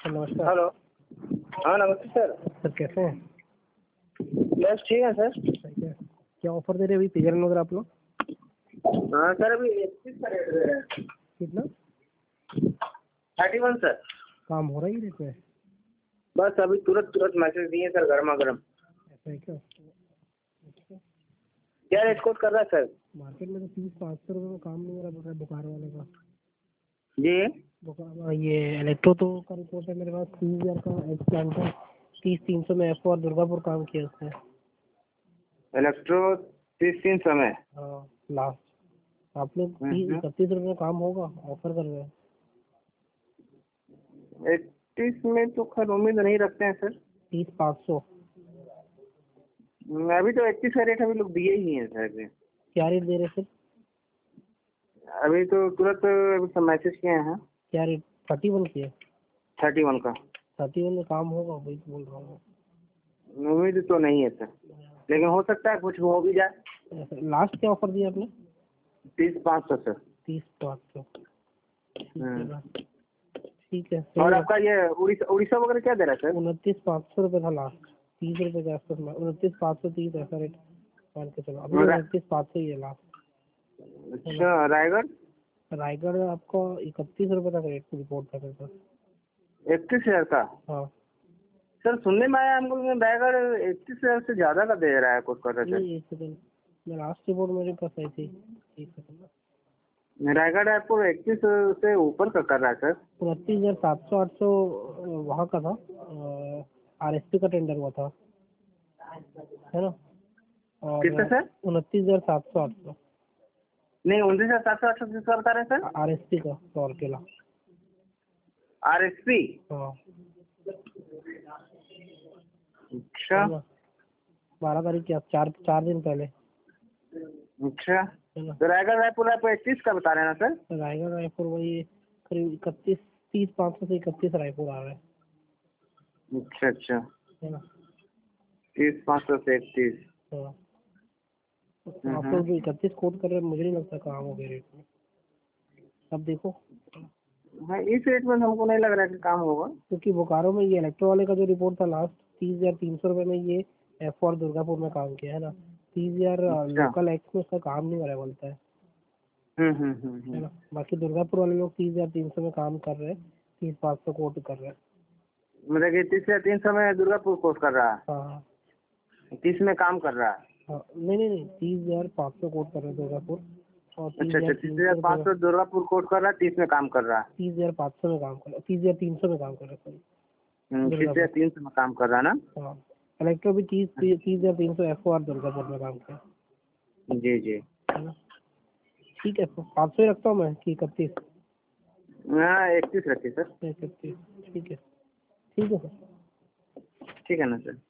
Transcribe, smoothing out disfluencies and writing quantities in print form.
नमस्कार। हेलो। हाँ नमस्ते सर। सर कैसे हैं? बस ठीक है सर। ठीक है। क्या ऑफर दे रहे हैं अभी पिजर नगर आप लोग? हाँ सर अभी 31 का रेट दे रहे हैं। कितना? 31 सर। काम हो रहा है रेट में? बस अभी तुरंत मैसेज दिए सर गर्मा गर्म। ऐसा है क्या? क्या रेट कोट कर रहा है सर? मार्केट में तो 30-500 रुपये में काम नहीं हो रहा है बुखार वाले का। जी बुखार ये इलेक्ट्रो तो का रिपोर्ट है मेरे पास 30,000 का एक प्लान था। 30-300 में एफ और दुर्गापुर काम किया उसने। इलेक्ट्रो 30-300 में। हाँ लास्ट। आप लोग 30-31 रुपये में काम होगा ऑफर कर रहे हैं। 31 में तो खैर उम्मीद नहीं रखते हैं सर। 30-500 अभी तो 31 का रेट अभी लोग दिए ही हैं सर। क्या रेट दे रहे सर? अभी तो तुरंत अभी सब मैसेज किए हैं। क्या रेट? 31 की है? 31 का 31 में काम होगा वही तो बोल रहा हूँ। उम्मीद तो नहीं है सर, लेकिन हो सकता है कुछ हो भी जाए। लास्ट क्या ऑफर दिया आपने? 30-500 सर। 30-500 ठीक है। और आपका ये उड़ीसा वगैरह क्या दे रहा है सर? 29,500 रुपये था लास्ट। 30 रुपये के आसपास 29,530 ऐसा रेट मान के चलो। अभी 29,500 ही है लास्ट। अच्छा रायगढ़? रायगढ़ आपको 31 रुपये तक रेट रिपोर्ट था मेरे पास। 31,000 का? हाँ सर सुनने में आया हमको रायगढ़ 31,000 से ज्यादा का दे रहा है कुछ कर रहा है। एक सेकंड, मैं लास्ट रिपोर्ट मेरे पास आई थी। एक सेकंड। रायगढ़ आपको 31 से ऊपर का कर रहा है सर। 29,700-800 वहाँ का था। RSP का टेंडर हुआ था है ना? और कितना सर? 29,700-800 नहीं 29,700 किस का बता रहे हैं सर? RSP का सौर केला। RSP? हाँ अच्छा 12 तारीख की, आप चार दिन पहले अच्छा। है ना? तो रायगढ़ रायपुर आपको 31 का बता रहे हैं ना सर? रायगढ़ रायपुर वही करीब 31, 30-500 से 31 रायपुर आ रहा है अच्छा है ना? 30-500 से 31। हाँ आप लोग जो 31 कोट कर रहे हैं मुझे नहीं लगता काम हो गया रेट में। अब देखो हाँ इस रेट में हमको नहीं लग रहा है कि काम होगा, क्योंकि बोकारो में ये इलेक्ट्रो वाले का जो रिपोर्ट था लास्ट 30,300 रुपये में ये एफ और दुर्गापुर में काम किया है ना। 30,000 लोकल एक्स में उसका काम नहीं बराबर बनता है ना। बाकी दुर्गापुर वाले लोग 30,300 में काम कर रहे हैं, 30,500 कोट कर रहे हैं। मतलब कि 30,300 में दुर्गापुर कोर्स कर रहा है। हाँ 30 में काम कर रहा है। हाँ नहीं 30,500 कोट कर रहे हैं दुर्गापुर और अच्छा 30,500 दुर्गापुर कोर्स कर रहा है, 30 में काम कर रहा है। 30,500 में काम कर रहा है, 30,300 में काम कर रहा है सॉरी। 30,300 में काम कर रहा है ना? हाँ इलेक्ट्रो भी 30,300 एफ और दुर्गापुर में काम कर जी है ना। ठीक है 500 ही रखता हूँ मैं कि 31? हाँ 31 रखिए सर। 31 ठीक है सर। ठीक है ना सर।